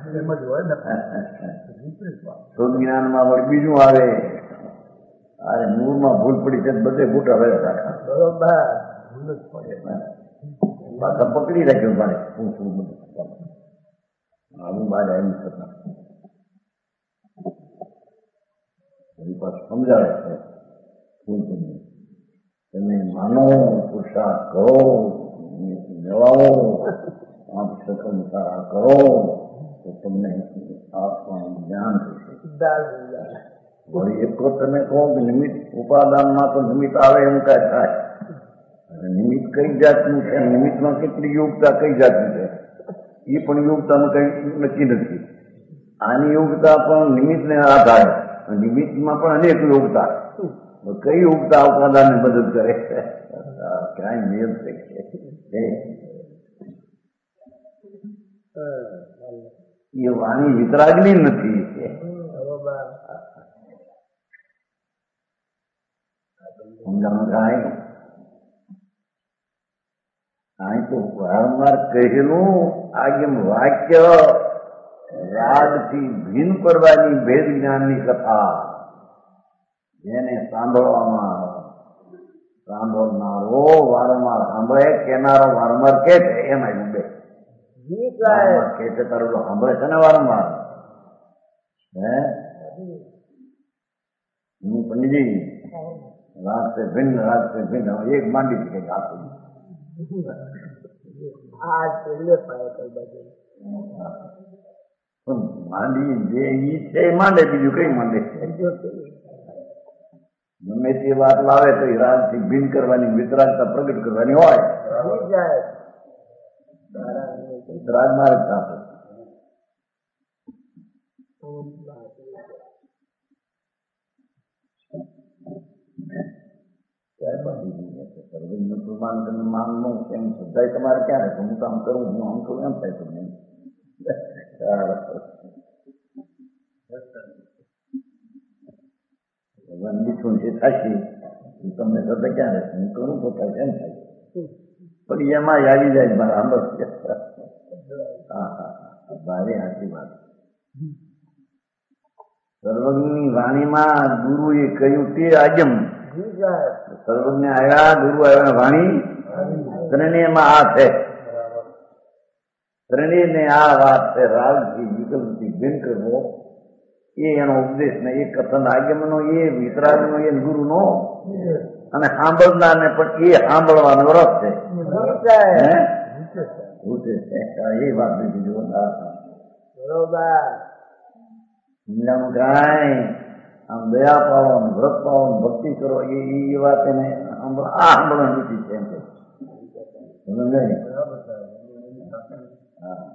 સુજ્ઞાનમાં વળી બીજું આવે. અરે મૂળમાં ભૂલ પડી છે બધે ભૂટ આવે પાછા પકડી રાખ્યો ભાઈ હું શું બધું આવું બાદ આવી શકતા પાછું સમજાવે છે. તમે માનો, પુરુષાર્થ કરો, મેળવો, આપ સકલ સારા કરો તો તમને આત્માનું જ્ઞાન થશે. વળી એક તો તમે કહો કે નિમિત્ત ઉપાદાનમાં તો નિમિત્ત આવે એમ કાંઈ થાય. અને નિમિત્ત કઈ જાતનું છે, નિમિત્તમાં કેટલી યોગતા કઈ જાતની છે એ પણ યોગતાનું કઈ નક્કી નથી. આની યોગતા પણ નિમિત્તને આધારે, નિમિત્તમાં પણ અનેક યોગતા. કઈ યોગતા ઉપાદાનને મદદ કરે ક્યાંય નિયમ છે એ વાણી વિતરાગની નથી. સમજાણું કાંઈ અહીં તો વારંવાર કહેલું આગેમ વાક્ય રાગથી ભીન કરવાની ભેદ જ્ઞાનની કથા જેને સાંભળવામાં સાંભળનારો વારંવાર સાંભળે, કેનારો વારંવાર કે છે એમાં ઉડે કે છે તારો સાંભળે છે ને વારંવાર. હું પંડિતજી રાગ से भिन्न एक માંડી કે આપું માંડી જે ઈ છે એ માંડે, બીજું કઈ માંડે. ગમે તે વાત લાવે તો એ રાગથી ભિન્ન કરવાની, વિતરાગતા પ્રગટ કરવાની હોય. વિતરાગ માર્ગ સાથે સર્વજ્ઞ પ્રમાણ તમે માનવું એમ શ્રદ્ધા તમારે ક્યાં રહે? હું કામ કરું, હું આમ કરું, એમ થાય તમને. ભગવાન મીઠું જે થશે તમને શ્રદ્ધા ક્યાં રહેશે? હું કરું તો થાય એમ થાય. પણ એમાં આવી જાય મારા આંબળ. હા હા, ભારે સાચી વાત. સર્વજ્ઞની વાણીમાં ગુરુએ કહ્યું તે આજમ. સર્વજ્ઞ આવ્યા, ગુરુ આવ્યા, વાણી ત્રણેયમાં આ છે. ત્રણેયને આ વાત છે. રાગથી વિકલ્પથી ભિન્ન કરવો એ એનો ઉપદેશ ને એ કથન આગમનો, એ વિતરાગનો, એ ગુરુનો, અને સાંભળનારને પણ એ સાંભળવાનો રસ છે. એ વાત બીજી જોરદાર. સમજાનું કાંઈ આમ દયા પાવો, વ્રત પાવો, ભક્તિ કરો, એ વાત એને સાંભળવાની નીતિ છે. એમ સમજાય? હા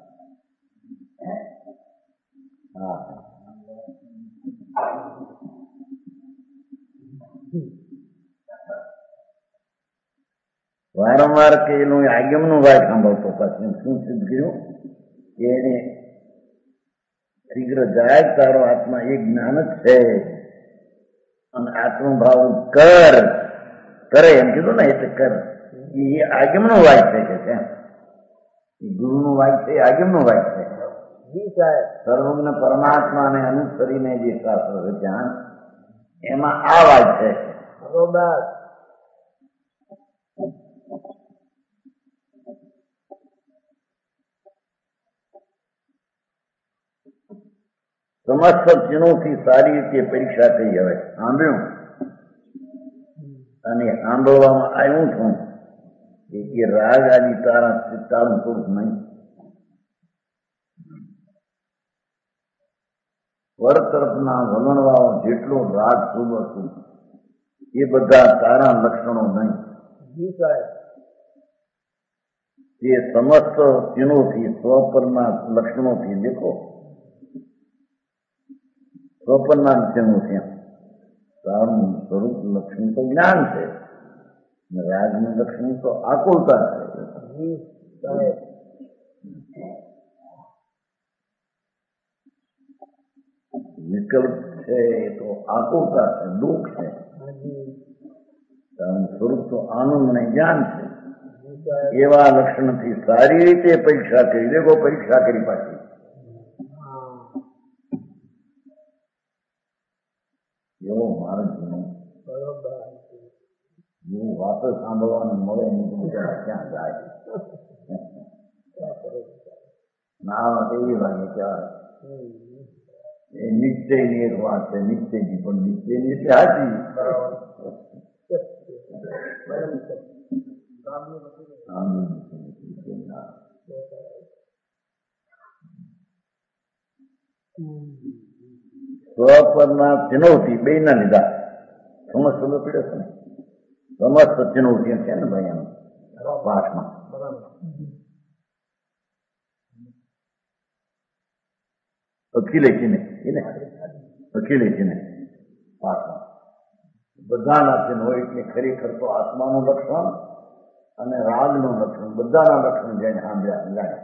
હા. વારંવાર કે એનું આગમનું વાત સાંભળતો પાછું શું સિદ્ધ કર્યું કે એને શીઘ્ર જાય તારો આત્મા એ જ્ઞાન જ છે. અને આત્મભાવ કરે એમ કીધું ને, એટલે કર એ આગમનું વાય છે કે છે. ગુરુનું વાય છે, એ આગમનું વાય છે. સર્વજ્ઞ પરમાત્માને અનુસરીને જે શાસ્ત્ર છે ધ્યાન, એમાં આ વાય છે. સમસ્ત ચિહ્નોથી સારી રીતે પરીક્ષા કરી. હવે સાંભળ્યું અને સાંભળવામાં આવ્યું છું કે રાગ આદિ તારું સ્વરૂપ નહીં. સ્વર તરફના વલણવાળો જેટલો રાગ શુભ અશુભ એ બધા તારા લક્ષણો નહીં. તે સમસ્ત ચિહ્નોથી સ્વપરના લક્ષણોથી દેખો, સ્વપરના ચિહ્નોથી તારું સ્વરૂપ લક્ષણ તો જ્ઞાન છે, રાગનું લક્ષણ તો આકુલતા છે. વિકલ્પ છે એ તો આકુલતા છે, દુઃખ છે. તારું સ્વરૂપ તો આનંદ ને જ્ઞાન છે. એવા લક્ષણથી સારી રીતે પરીક્ષા કરી. દેખો પરીક્ષા કરી પાછી. એવો માર્ગ નહીં. એવું વાત સાંભળવાનું મળે નહીં તો ક્યાં જાય? ના એવી લાગે કે એ નિશ્ચયની એક વાત છે. નિશ્ચયની પણ નિશ્ચયની એટલે હાચી. સ્વપરના ચિહ્નોથી બે ના લીધા સમસ્ત પીડે છે ને. સમસ્ત ચિહ્નોથી છે ને ભાઈ એમ પાઠમાં અખિલે ચિહ્ને પાઠમાં બધાના ચિહ્નો એટલે ખરેખર તો આત્માનું લક્ષણ અને રાગનું લક્ષણ, બધાના લક્ષણ જઈને સાંભળ્યા.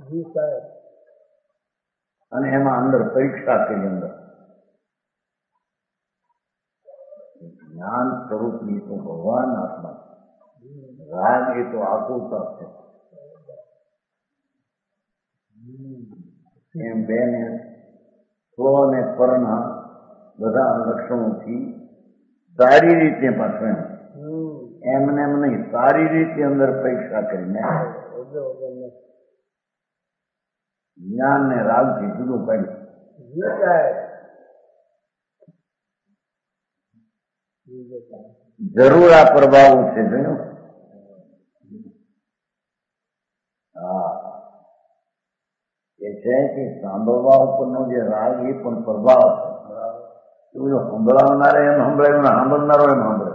અને એમાં અંદર પરીક્ષા કરી. અંદર જ્ઞાન સ્વરૂપની તો ભગવાન આત્મા, રાગ એ તો આકુલતા છે. એમ બેને સ્વ અને પરના બધા લક્ષણોથી સારી રીતે પાછળ એમને એમ નહીં, સારી રીતે અંદર પરીક્ષા કરીને જ્ઞાન ને રાગથી જુદું પાડ્યું. જરૂર આ પ્રભાવ છે. જોયું? હા, એ છે કે સાંભળવા ઉપરનો જે રાગ એ પણ પ્રભાવ છે. સંભળાવનારે એમ સંભળાયું ને સાંભળનારો એમ સાંભળે.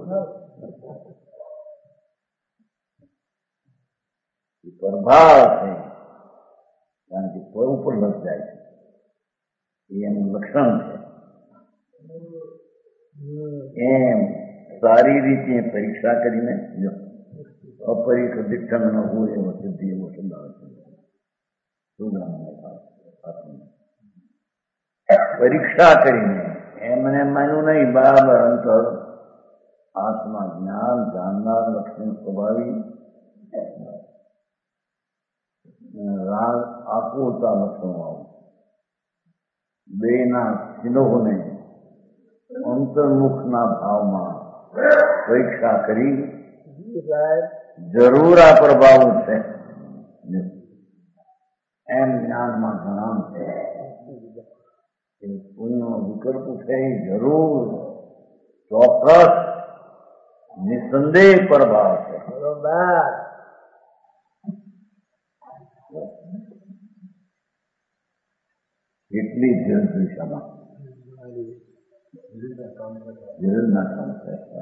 એ પ્રભાવ છે, કારણ કે પર ઉપર લગ જાય છે. એનું લક્ષણ છે. એમ સારી રીતે પરીક્ષા કરીને અપરીક્ષિત ન હોય એવો સિદ્ધિ એવો પરીક્ષા કરીને એમને માન્યું નહીં બરાબર અંતર આત્મા જ્ઞાન જાણનાર લક્ષ્મી સ્વભાવી રાગ આકુરતા લક્ષણો આવું બેના ચિહ્નોને અંતર્મુખના ભાવમાં પરીક્ષા કરી જરૂર આ પ્રભાવ છે એમ જ્ઞાનમાં જણાવ છે. પુણ્યનો વિકલ્પ છે એ જરૂર ચોક્કસ નિસંદેહ પ્રભાવ છે. કેટલી જળ દિશામાં જળના કામ થાય.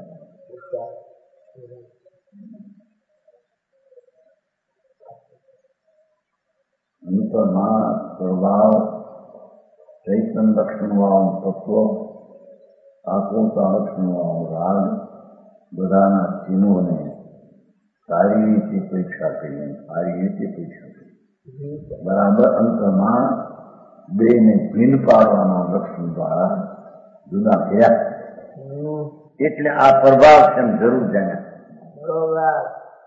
અંતમાં સ્વભાવ ચૈતન લક્ષણવાળું તત્વ આકૃતા લક્ષણવાળું રાગ બધાના ચિહ્નોને સારી રીતે પરીક્ષા કરી સારી રીતે પરીક્ષા કરી બરાબર અંતમાં બે ને ભીન પાડવાના લક્ષણ દ્વારા જુદા થયા. એટલે આ પ્રભાવ છે જરૂર જાણ્યા.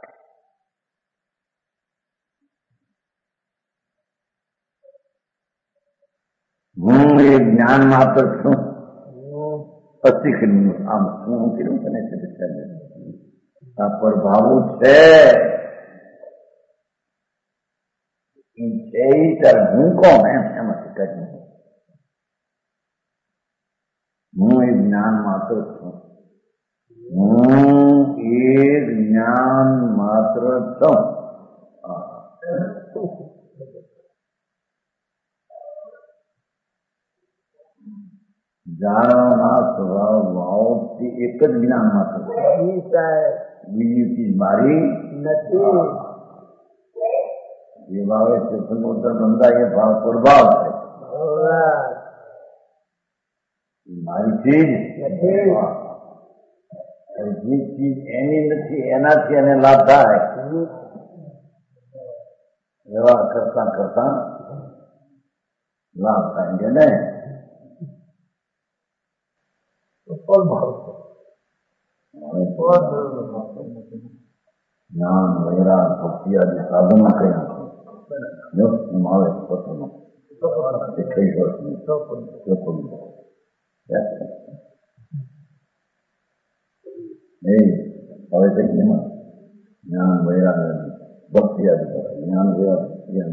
હું એ જ્ઞાન માત્ર છું અતિક્રમ આમ શું કર્યું તને આ પ્રભાવો છે ત્યારે હું કોણ એમાંથી કરી હું એ જ્ઞાન માત્ર છું. હું એ જ્ઞાન માત્ર છું. જાણવાના સ્વભાવ ભાવથી એક જ જ્ઞાન માત્ર બીજી ચીજ મારી નથી. એ ભાવે ચેતન બંધાય એ ભાવ પ્રભાવ થાય મારી ચીજ જે ચીજ એની નથી એનાથી એને લાભ થાય એવા કરતા કરતા લાભ થાય છે ને. જ્ઞાન વૈરાગ ભક્તિ આદિ સાધનો કયા છે આવે પોતાનો હવે કઈ જ્ઞાન વૈરાગ ભક્તિ આદિ જ્ઞાન વૈરાગ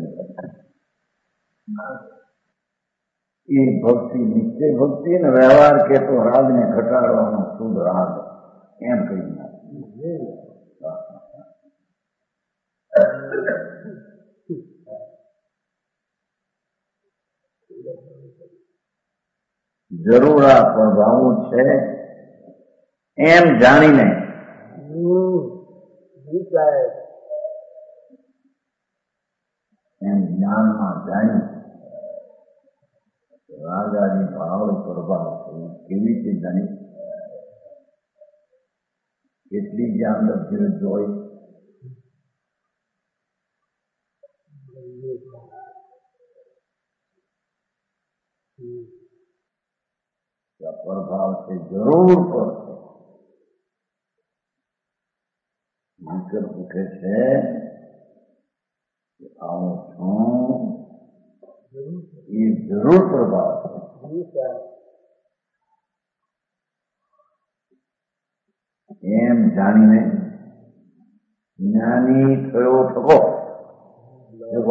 એ ભક્તિ નિશ્ચય ભક્તિ ને વ્યવહાર કે તો રાગ ને ઘટાડવાનો શુદ્ધ રાગ એમ કહી નાખે. જરૂર આ પ્રભાવો છે એમ જાણીને એમ જ્ઞાનમાં જાણી રાગ આદિ ભાવ પ્રભાવ કેવી રીતે જાણી કેટલી જ્ઞાન ધીરજ હોય પ્રભાવ છે જરૂર પડશે. વિકલ્પ ઉઠે છે આવું છું એ જરૂર પ્રભાવ છે એમ જાણીને જ્ઞાની થયો થકો દેખો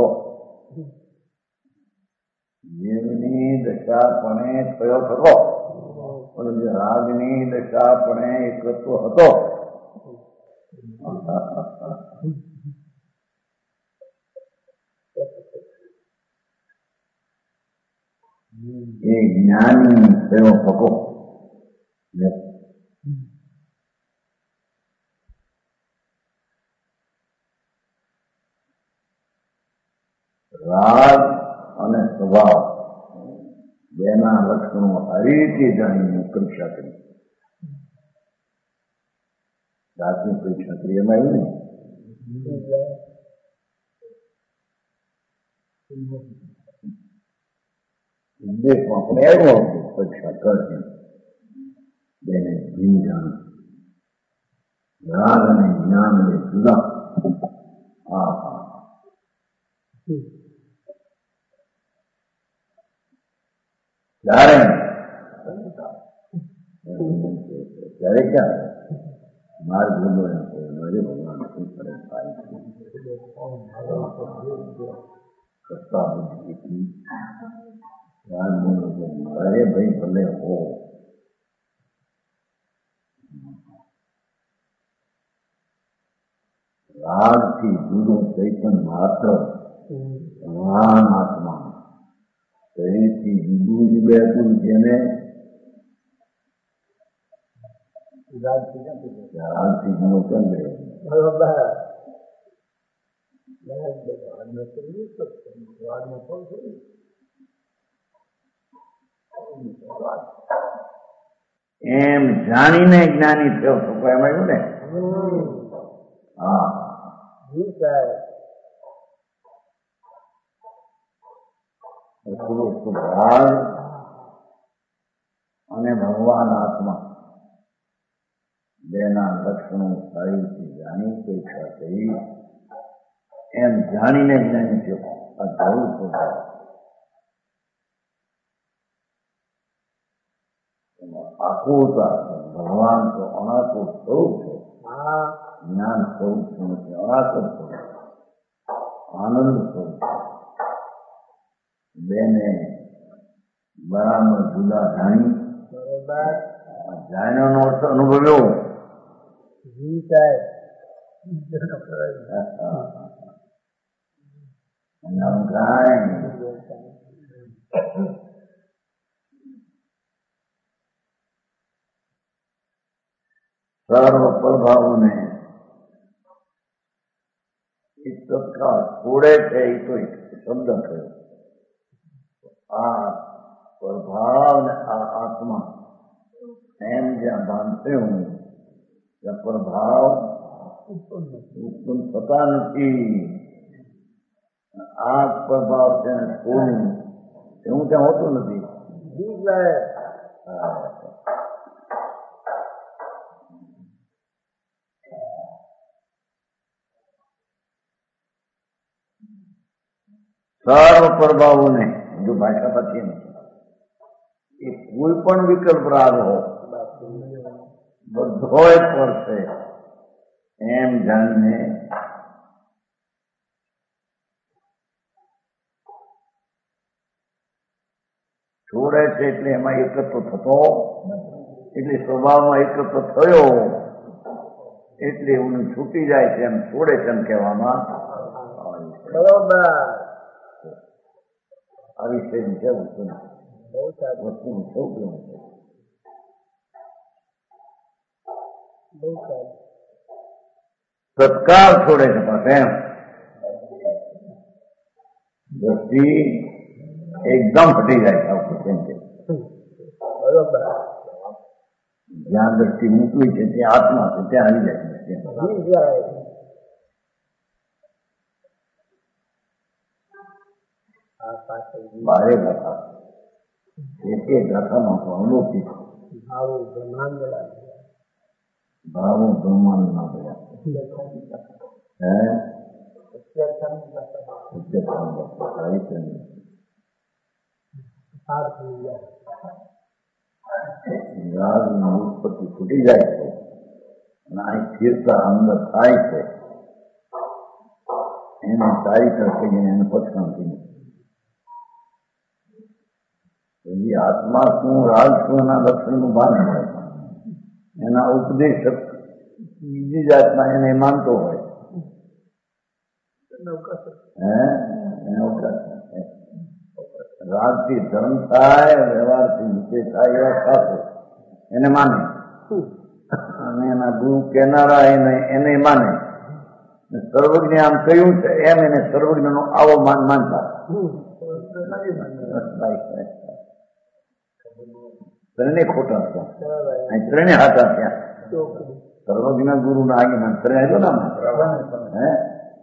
જીવની દશા પણ થયો થકો રાગની દશા પણ એકત્વ હતો. એ જ્ઞાની થયો થકો રાગ અને સ્વભાવ બેના લક્ષણો હરીથી જાણીને પરીક્ષા કરી. જાતની પરીક્ષા કરી એમાં એવું નહીં, ઉદ્દેશમાં પણ એવો પરીક્ષા કરશે. બેને ભીંજાણ રાગ અને જ્ઞાન ને જુદા. હા હા, ત્યારે ક્યાં માર્ગ બોલો મારે ભગવાન શું કરે કરતા મારે ભાઈ ભલે હો. રાગથી જુદો ચૈતન માત્ર મહાન આત્મા. શરીરથી જુદું જ બેઠું જેને રાગથી જુદો કેમ બે એમ જાણીને જ્ઞાની થયો તો એમ આવ્યું ને. હા, રાગ અને ભગવાન આત્મા બેના લક્ષણો સારીથી જાણી પરીક્ષા કરી. એમ જાણીને જ્ઞાની થયો. આ જરૂર સ્વભાવ. આકુરતા ભગવાન તો અનાકુર સ્વરૂપ છે. જ્ઞાન સ્વરૂપ નથી, અનાકુર સ્વરૂપ, આનંદ સ્વરૂપ. બેને બરાબર જુદા જાણી. જાણ્યાનો અર્થ અનુભવ્યો. સર્વ પ્રભાવોને એ તત્કાળ છોડે છે. એ તો એક શબ્દ થયો. આ પ્રભાવ ને આ આત્મા એમ જ્યાં બાંધ્યું ત્યાં પ્રભાવ ઉત્પન્ન થતા નથી. આ પ્રભાવ તેને છોડવું એવું ત્યાં હોતું નથી. સર્વ પ્રભાવોને જો ભાષા પછી નથી, એ કોઈ પણ વિકલ્પ રાગ હો બધો પડશે એમ જાણીને છોડે છે. એટલે એમાં એકત્વ થતો એટલે સ્વભાવમાં એકત્વ થયો એટલે એવું છૂટી જાય છે એમ છોડે છે એમ કહેવામાં બરોબર. આ વિષયની છે વસ્તુનું સૌ તત્કાળ છોડે છે. પાસે એમ દ્રષ્ટિ એકદમ હટી જાય છે. બરોબર. જ્યાં દ્રષ્ટિ મૂકવી છે ત્યાં આત્મા છે, ત્યાં આવી જાય છે. બારે ગાથા એક ગાથામાં તો અલૌકિક ભાવો બ્રહ્માંડ ના ગયા. રાગની ઉત્પત્તિ ફૂટી જાય છે અને આ સ્થિરતા અંદર થાય છે. એને સારી તરફ કહીને એને પછાણતી નથી. આત્મા શું રાગ શું એના લક્ષણનું ભાન હોય. એના ઉપદેશક બીજી જાતના એને માનતો હોય. રાગથી ધર્મ થાય, વ્યવહારથી નીચે થાય એવા શાસ્ત્રો એને માને અને એના ગુરુ કહેનારા એને માને. સર્વજ્ઞ આમ કહ્યું છે એમ એને સર્વજ્ઞ નો આવો માનતા. ત્રણે ખોટા હતા. અહીં ત્રણે હાથા થયા. સર્વજ્ઞ ગુરુ ના આગેના ત્રણે આવ્યો ને હે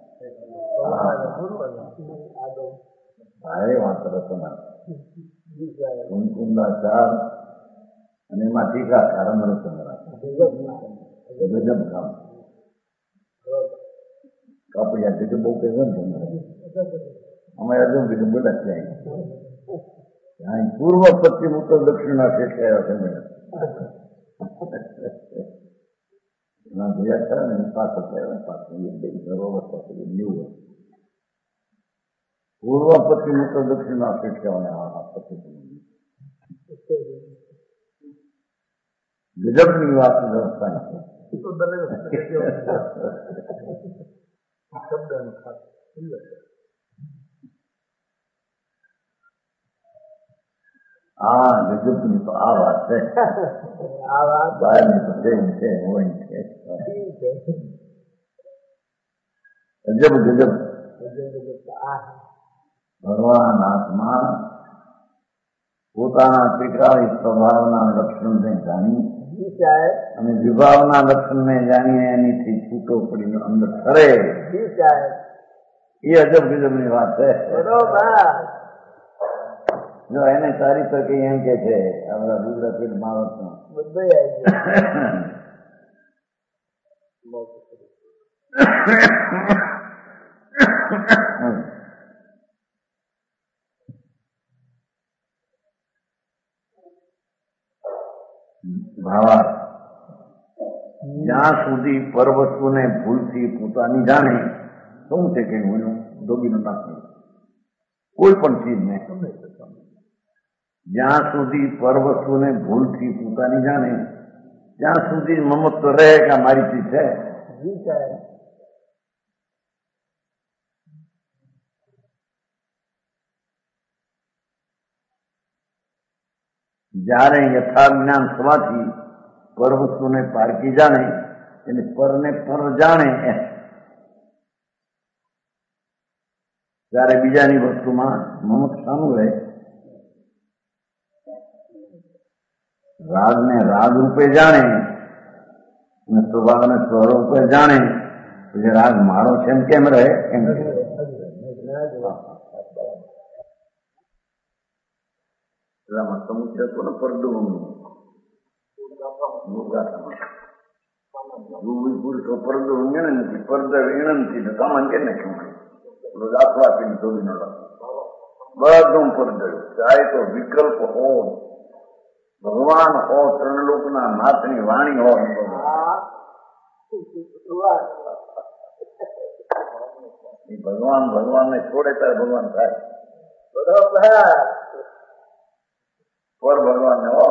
ભારે વાત રચના કુમકુંદાચાર અને એમાં ટીકાકાર અમરચંદ્ર ગજબ કામ કાપડિયા બીજું બહુ કહેવાય ને અમારે અર્જુન બીજું બોલા ત્યાં પૂર્વ પશ્ચિમ ઉત્તર દક્ષિણના શેઠ આવ્યા છે મેં જોયા છે ને પાછળ કહેવાય પાછળ બરોબર પાછળ ન્યૂ પૂર્વ પશ્ચિમ ઉત્તર દક્ષિણના શેઠ કહેવાય ગજબની વાત વ્યવસ્થા હા ગજબની તો આ વાત છે. બહારની તો છે હોય છે ગજબ ગજબ. ભગવાન આત્મા પોતાના ત્રિકાળી સ્વભાવના લક્ષણને જાણી અને વિભાવના લક્ષણને જાણીને એનીથી છૂટો પડીને અંદર કરે એ અજબ ગજબની વાત છે. જો એને સારી તકે એમ કે છે આપણા ગુજરાતી બાળકમાં ભાવાર્થ જ્યાં સુધી પરવસ્તુને ભૂલથી પોતાની જાણે શું છે કે હું ડોબીનો નાખું કોઈ પણ ચીજને જ્યાં સુધી પરવસ્તુને ભૂલથી પોતાની જાણે ત્યાં સુધી મમત્વ રહે કે મારી ચીજ છે. જ્યારે યથાર્થ જ્ઞાન થવાથી પરવસ્તુને પારકી જાણે એને પરને પર જાણે ત્યારે બીજાની વસ્તુમાં મમત શાનું રહે. રાગને રાગ રૂપે જાણે અને સ્વભાવને સ્વરૂપે જાણે એટલે રાગ મારો છે એમ કેમ રહે એમ એટલામાં સમુદ્ર હતો ને પરડું પુરુષો પરડું ઊંઘે ને નથી પરદા વીણનથી સામાન કે નાખ્યું દાખલા આપીને જોડી ન બધું પરદયું ચાહે તો વિકલ્પ હો ભગવાન હો ત્રણલોકના નાથની વાણી હો ભગવાન ભગવાનને છોડે ત્યારે ભગવાન થાય પર ભગવાનને હો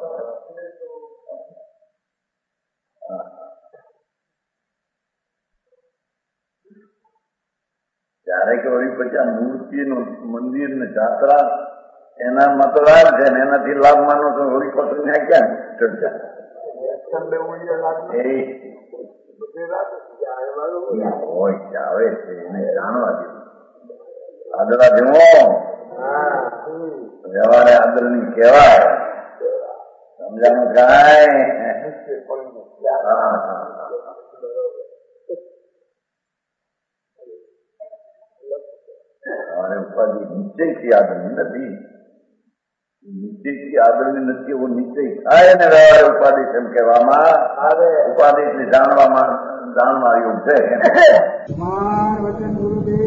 ત્યારે કે વળી પછી આ મૂર્તિનું મંદિર ને જાત્રા એના મતદાર છે ને એનાથી લાભ માનો તો વળી પાછું ત્યાં ક્યાં ચર્ચા હોય આવે છે એને જાણવા જેવું આદરા જેવો વ્યવહારે આદરની કહેવાય સમજાનું કાંઈ ઉપાધિ નિશ્ચયથી આદરની નથી નિશ્ચયથી આદરની નથી એવો નિશ્ચય થાય ને વ્યવહારે ઉપાધિ એમ કહેવામાં આવે ઉપાધિ જાણવા યોગ છે.